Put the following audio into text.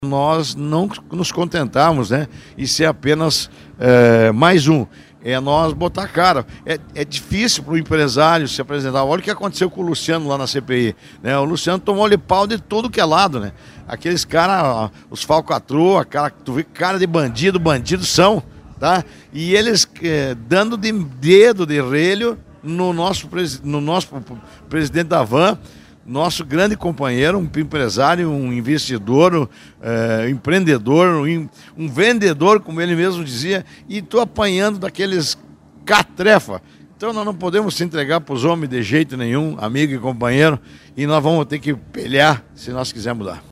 Nós não nos contentamos, né, e ser apenas mais um. É nós botar a cara. É difícil para o empresário se apresentar. Olha o que aconteceu com o Luciano lá na CPI, né? O Luciano tomou-lhe pau de todo que é lado, né? Aqueles caras, os falcatrua, cara, tu vê cara de bandido, bandidos são, tá? E eles dando de dedo de relho no nosso presidente da Van, nosso grande companheiro, um empresário, um investidor, empreendedor, um vendedor, como ele mesmo dizia, e estou apanhando daqueles catrefa. Então nós não podemos se entregar para os homens de jeito nenhum, amigo e companheiro, e nós vamos ter que pelear se nós quisermos mudar.